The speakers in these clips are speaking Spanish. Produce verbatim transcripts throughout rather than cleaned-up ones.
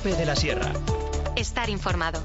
COPE de la Sierra. Estar informado.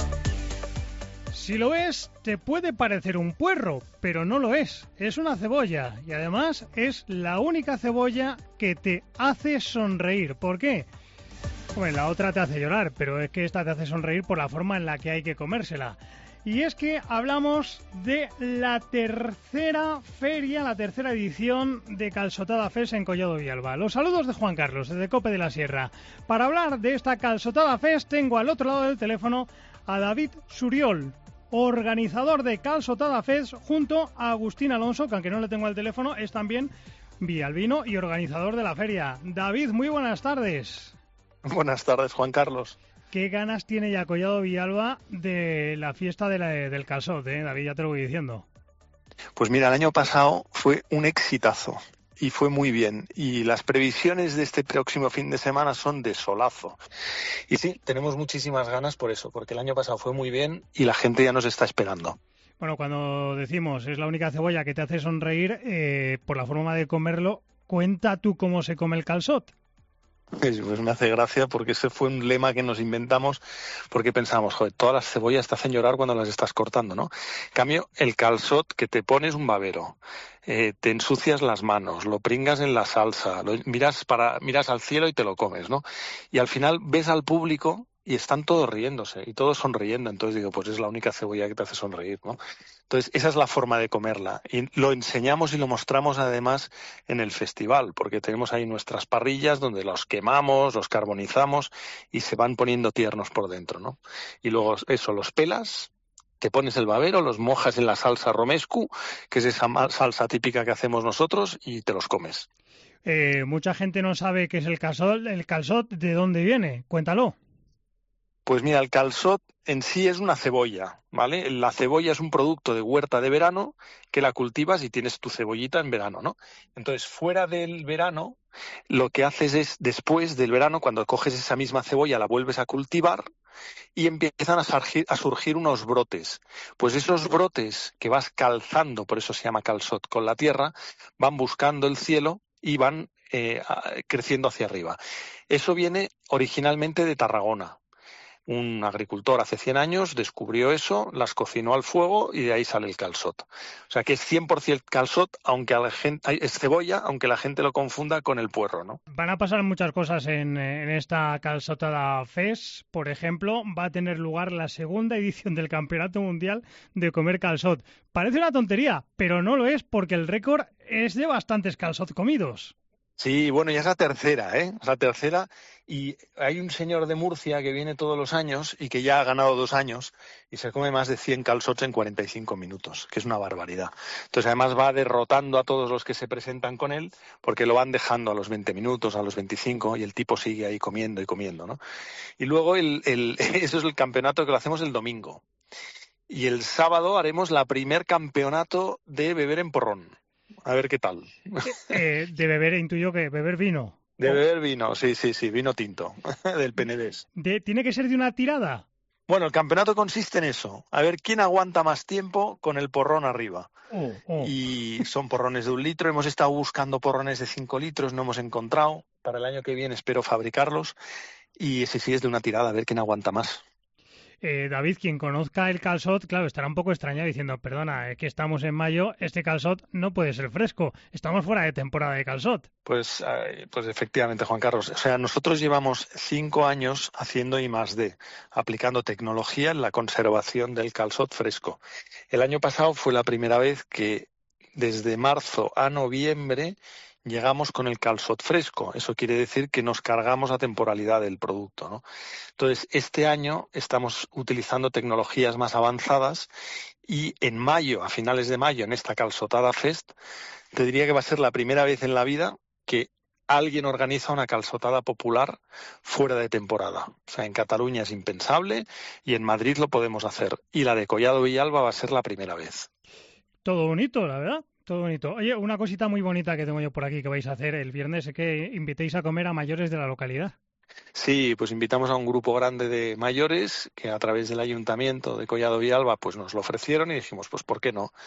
Si lo es, te puede parecer un puerro, pero no lo es. Es una cebolla y además es la única cebolla que te hace sonreír. ¿Por qué? Bueno, la otra te hace llorar, pero es que esta te hace sonreír por la forma en la que hay que comérsela. Y es que hablamos de la tercera feria, la tercera edición de Calçotada Fest en Collado Villalba. Los saludos de Juan Carlos, desde COPE de la Sierra. Para hablar de esta Calçotada Fest tengo al otro lado del teléfono a David Suriol, organizador de Calçotada Fest, junto a Agustín Alonso, que aunque no le tengo al teléfono, es también villalbino y organizador de la feria. David, muy buenas tardes. Buenas tardes, Juan Carlos. ¿Qué ganas tiene ya Collado Villalba de la fiesta de la, del calçot, eh, David? Ya te lo voy diciendo. Pues mira, el año pasado fue un exitazo y fue muy bien. Y las previsiones de este próximo fin de semana son de solazo. Y sí, tenemos muchísimas ganas por eso, porque el año pasado fue muy bien y la gente ya nos está esperando. Bueno, cuando decimos es la única cebolla que te hace sonreír, eh, por la forma de comerlo, cuenta tú cómo se come el calçot. Pues me hace gracia porque ese fue un lema que nos inventamos porque pensamos, joder, todas las cebollas te hacen llorar cuando las estás cortando, ¿no? En cambio, el calçot que te pones un babero, eh, te ensucias las manos, lo pringas en la salsa, lo miras para miras al cielo y te lo comes, ¿no? Y al final ves al público y están todos riéndose y todos sonriendo. Entonces digo, pues es la única cebolla que te hace sonreír, ¿no? Entonces esa es la forma de comerla. Y lo enseñamos y lo mostramos además en el festival, porque tenemos ahí nuestras parrillas donde los quemamos, los carbonizamos y se van poniendo tiernos por dentro, ¿no? Y luego eso, los pelas, te pones el babero, los mojas en la salsa romescu, que es esa salsa típica que hacemos nosotros, y te los comes. Eh, mucha gente no sabe qué es el calçot. ¿El calçot de dónde viene? Cuéntalo. Pues mira, el calçot en sí es una cebolla, ¿vale? La cebolla es un producto de huerta de verano que la cultivas y tienes tu cebollita en verano, ¿no? Entonces, fuera del verano, lo que haces es, después del verano, cuando coges esa misma cebolla, la vuelves a cultivar y empiezan a surgir, a surgir unos brotes. Pues esos brotes que vas calzando, por eso se llama calçot, con la tierra, van buscando el cielo y van eh, creciendo hacia arriba. Eso viene originalmente de Tarragona. Un agricultor hace cien años descubrió eso, las cocinó al fuego y de ahí sale el calçot. O sea que es cien por ciento calçot, aunque a la gente, es cebolla, aunque la gente lo confunda con el puerro, ¿no? Van a pasar muchas cosas en, en esta Calçotada Fest. Por ejemplo, va a tener lugar la segunda edición del Campeonato Mundial de Comer Calçot. Parece una tontería, pero no lo es porque el récord es de bastantes calçot comidos. Sí, bueno, ya es la tercera, ¿eh? Es la tercera y hay un señor de Murcia que viene todos los años y que ya ha ganado dos años y se come más de cien calçots en cuarenta y cinco minutos, que es una barbaridad. Entonces, además va derrotando a todos los que se presentan con él porque lo van dejando a los veinte minutos, a los veinticinco y el tipo sigue ahí comiendo y comiendo, ¿no? Y luego el, el, eso es el campeonato que lo hacemos el domingo. Y el sábado haremos la primer campeonato de beber en porrón. A ver qué tal. Eh, de beber, intuyo que beber vino. De beber vino, sí, sí, sí, vino tinto, del Penedés. De, ¿Tiene que ser de una tirada? Bueno, el campeonato consiste en eso, a ver quién aguanta más tiempo con el porrón arriba. Oh, oh. Y son porrones de un litro, hemos estado buscando porrones de cinco litros, no hemos encontrado. Para el año que viene espero fabricarlos. Y ese sí es de una tirada, a ver quién aguanta más. Eh, David, quien conozca el calçot, claro, estará un poco extrañado diciendo, perdona, es que estamos en mayo, este calçot no puede ser fresco, estamos fuera de temporada de calçot. Pues, eh, pues efectivamente, Juan Carlos. O sea, nosotros llevamos cinco años haciendo I más D, aplicando tecnología en la conservación del calçot fresco. El año pasado fue la primera vez que desde marzo a noviembre llegamos con el calçot fresco. Eso quiere decir que nos cargamos la temporalidad del producto, ¿no? Entonces, este año estamos utilizando tecnologías más avanzadas y en mayo, a finales de mayo, en esta Calçotada Fest, te diría que va a ser la primera vez en la vida que alguien organiza una calçotada popular fuera de temporada. O sea, en Cataluña es impensable y en Madrid lo podemos hacer. Y la de Collado Villalba va a ser la primera vez. Todo bonito, la verdad. Todo bonito. Oye, una cosita muy bonita que tengo yo por aquí que vais a hacer el viernes es que invitéis a comer a mayores de la localidad. Sí, pues invitamos a un grupo grande de mayores que a través del Ayuntamiento de Collado Villalba pues nos lo ofrecieron y dijimos, pues ¿por qué no?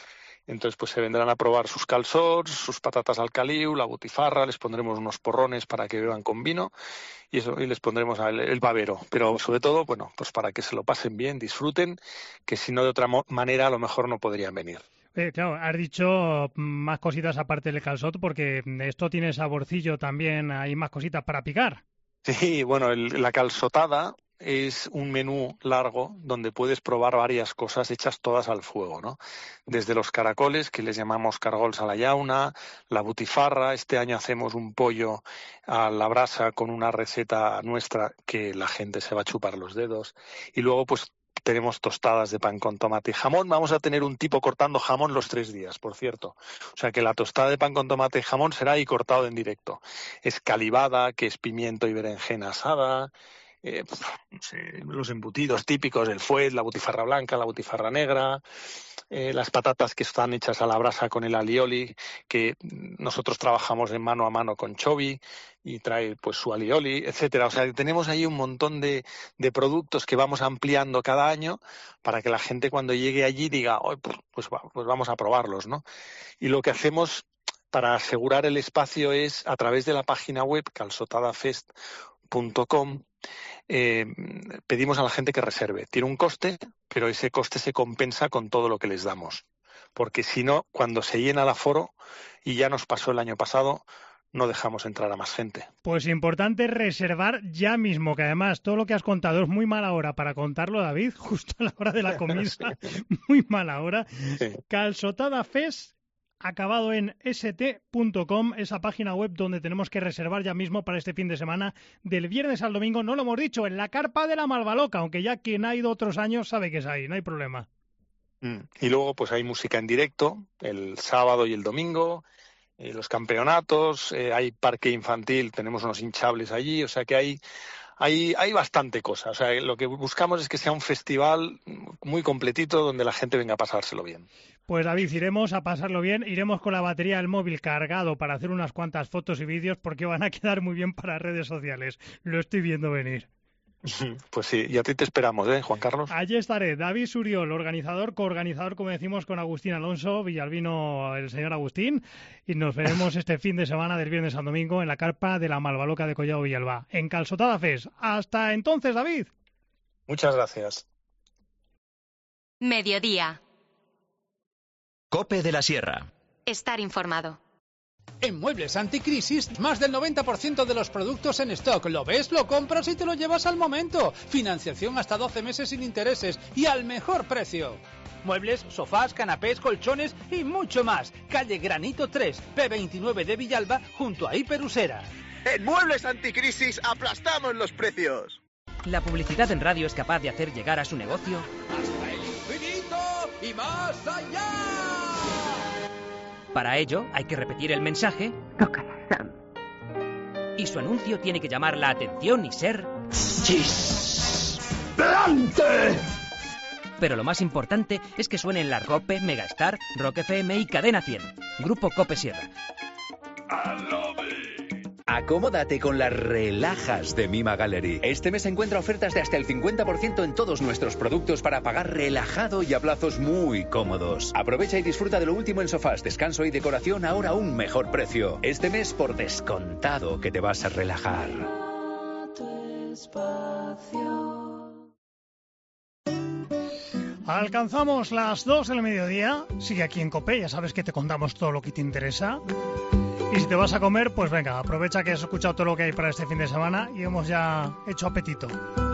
Entonces, pues se vendrán a probar sus calçots, sus patatas al caliu, la butifarra, les pondremos unos porrones para que beban con vino y eso, y les pondremos el, el babero. Pero sobre todo, bueno, pues para que se lo pasen bien, disfruten, que si no de otra manera a lo mejor no podrían venir. Eh, claro, has dicho más cositas aparte del calçot, porque esto tiene saborcillo también, hay más cositas para picar. Sí, bueno, el, la calçotada es un menú largo donde puedes probar varias cosas hechas todas al fuego, ¿no? Desde los caracoles, que les llamamos cargols a la llauna, la butifarra, este año hacemos un pollo a la brasa con una receta nuestra que la gente se va a chupar los dedos, y luego pues tenemos tostadas de pan con tomate y jamón. Vamos a tener un tipo cortando jamón los tres días, por cierto. O sea que la tostada de pan con tomate y jamón será ahí cortado en directo. Es calibada, que es pimiento y berenjena asada, eh, no sé, los embutidos típicos, el fuet, la butifarra blanca, la butifarra negra, eh, las patatas que están hechas a la brasa con el alioli, que nosotros trabajamos en mano a mano con Chobi y trae pues su alioli, etcétera. O sea, tenemos ahí un montón de, de productos que vamos ampliando cada año para que la gente cuando llegue allí diga, oh, pues, pues, pues vamos a probarlos, ¿no? Y lo que hacemos para asegurar el espacio es a través de la página web calçotadafest punto com. Eh, pedimos a la gente que reserve. Tiene un coste, pero ese coste se compensa con todo lo que les damos. Porque si no, cuando se llena el aforo, y ya nos pasó el año pasado, no dejamos entrar a más gente. Pues importante reservar ya mismo, que además todo lo que has contado es muy mala hora para contarlo, David, justo a la hora de la comida. Sí. Muy mala hora. Sí. calçotadafest acabado en st punto com, esa página web donde tenemos que reservar ya mismo para este fin de semana, del viernes al domingo, no lo hemos dicho, en la carpa de la Malvaloca, aunque ya quien ha ido otros años sabe que es ahí, no hay problema. Mm. Y luego pues hay música en directo, el sábado y el domingo, eh, los campeonatos, eh, hay parque infantil, tenemos unos hinchables allí, o sea que hay... Hay, hay bastante cosa. O sea, lo que buscamos es que sea un festival muy completito donde la gente venga a pasárselo bien. Pues David, iremos a pasarlo bien, iremos con la batería del móvil cargado para hacer unas cuantas fotos y vídeos porque van a quedar muy bien para redes sociales. Lo estoy viendo venir. Pues sí, y a ti te esperamos, ¿eh, Juan Carlos? Allí estaré, David Suriol, organizador, coorganizador, como decimos, con Agustín Alonso, Villalbino, el señor Agustín, y nos veremos este fin de semana del viernes al domingo en la carpa de la Malvaloca de Collao Villalba, en calçotadafest. Hasta entonces, David. Muchas gracias. Mediodía. COPE de la Sierra. Estar informado. En Muebles Anticrisis, más del noventa por ciento de los productos en stock. Lo ves, lo compras y te lo llevas al momento. Financiación hasta doce meses sin intereses y al mejor precio. Muebles, sofás, canapés, colchones y mucho más. Calle Granito tres, P veintinueve de Villalba, junto a Hiperusera. En Muebles Anticrisis aplastamos los precios. La publicidad en radio es capaz de hacer llegar a su negocio hasta el infinito y más allá. Para ello, hay que repetir el mensaje. Tocará. Y su anuncio tiene que llamar la atención y ser... ¡Chisplante! Pero lo más importante es que suenen la COPE, Megastar, Rock F M y Cadena cien. Grupo COPE Sierra. Acomódate con las relajas de Mima Gallery. Este mes encuentra ofertas de hasta el cincuenta por ciento en todos nuestros productos para pagar relajado y a plazos muy cómodos. Aprovecha y disfruta de lo último en sofás, descanso y decoración ahora a un mejor precio. Este mes por descontado que te vas a relajar. Alcanzamos las dos del mediodía. Sigue aquí en COPE, ya sabes que te contamos todo lo que te interesa. Y si te vas a comer, pues venga, aprovecha que has escuchado todo lo que hay para este fin de semana y hemos ya hecho apetito.